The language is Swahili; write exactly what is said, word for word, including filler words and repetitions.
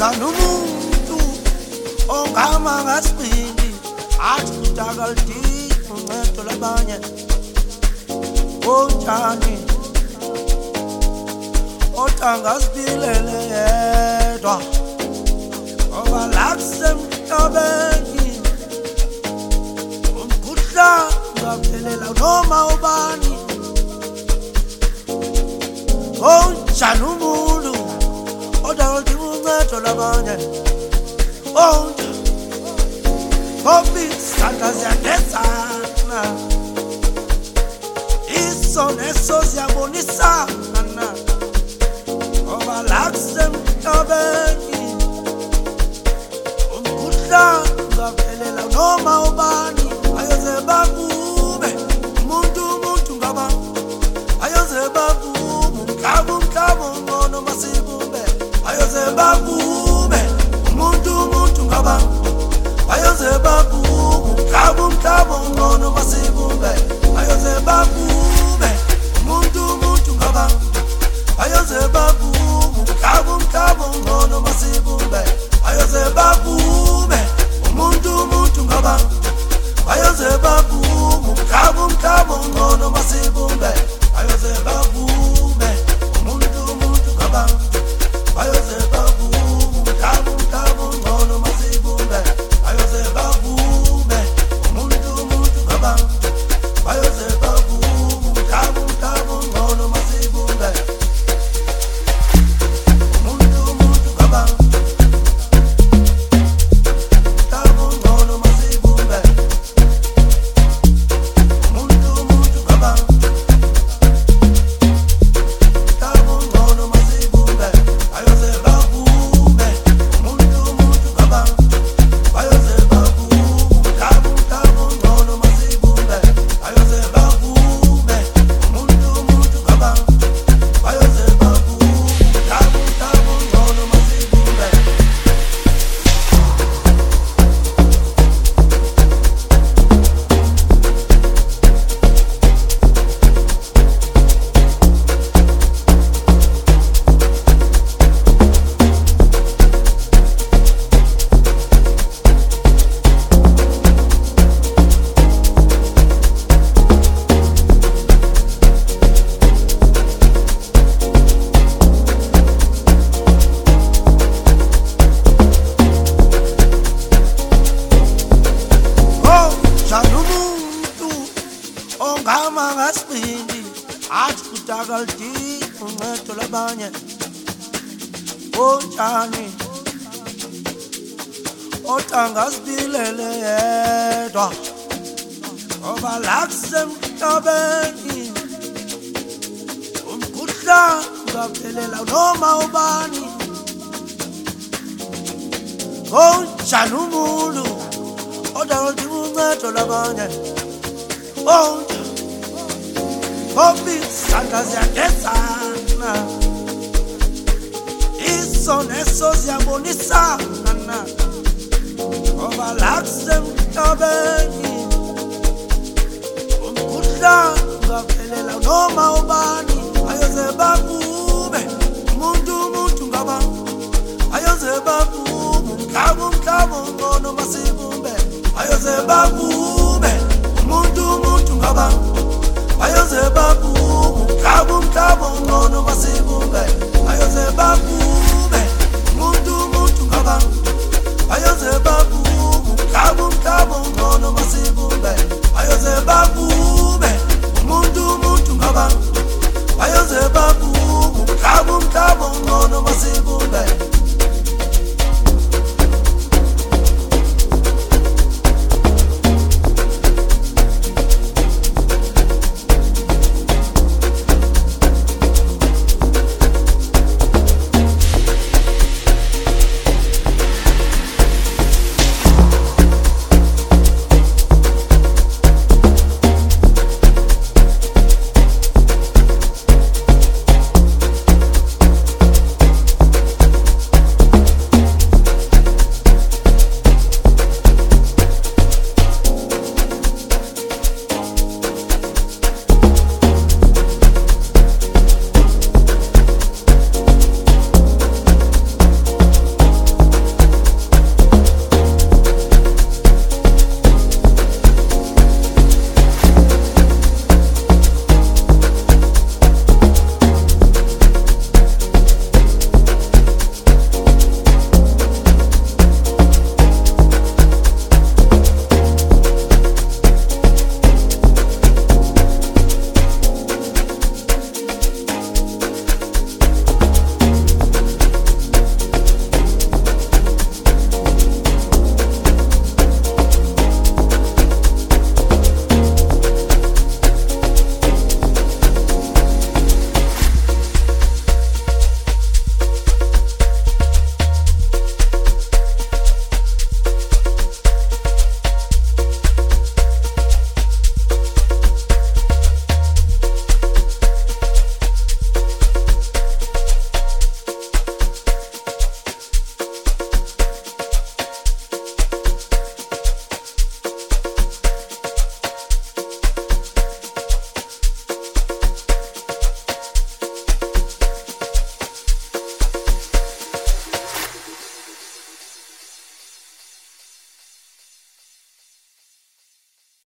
umuntu ongama ngasibindi athi kudakalidinga uncedo labanye onjani otangazibilele yedwa ngoba lakusemhlabeni umkhuhla ungaphelela noma ubani onjani umuntu otangakalidinga uncedo labanye onjani ngoba isandla ziyagezana iso neso ziyabonisana ngoba lakusemhlabeni umkhuhla ungaphelela noma ubani ayoze bakube umuntu umuntu ngaba ayoze bakube umhlaba umhlaba ngono masibumbe ayoze bakube umuntu umuntu ngaba ayoze bakube umhlaba umhlaba ngono masibumbe ayoze bakube umuntu umuntu ngaba ayoze bakube umhlaba umhlaba ngono masibumbe ayoze bakube umuntu umuntu ngaba ayoze bakube umhlaba umhlaba ngono masibumbe ayoze bakube umuntu umuntu ngaba ayoze bakube umhlaba umhlaba ngono masibumbe ayoze bakube umuntu umuntu ngaba ayoze bakube umhlaba umhlaba ngono masibumbe umuntu umuntu ngaba umhlaba ngono masibumbe umuntu umuntu ngaba umhlaba ngono masibumbe ayoze bakube umuntu umuntu ngaba ayoze bakube umhlaba umhlaba ngono masibumbe ayoze bakube umuntu umuntu ngaba ayoze bakube umhlaba umhlaba ngono masibumbe onjani umuntu ongama ngasibindi athi kudakalidinga uncedo labanye onjani otangazibilele yedwa ngoba lakusemhlabeni umkhuhla ungaphelela noma ubani onjani umuntu otangakalidinga uncedo labanye onjani ngoba isandla ziyagezana iso neso ziyabonisana ngoba lakusemhlabeni umkhuhla ungaphelela noma ubani ayoze bakube umuntu umuntu ngaba ayoze bakube umhlaba umhlaba ngono masibumbe ayoze bakube umuntu umuntu ngaba ayoze bakube umhlaba umhlaba ngono masibumbe ayoze bakube umuntu umuntu ngaba ayoze bakube umhlaba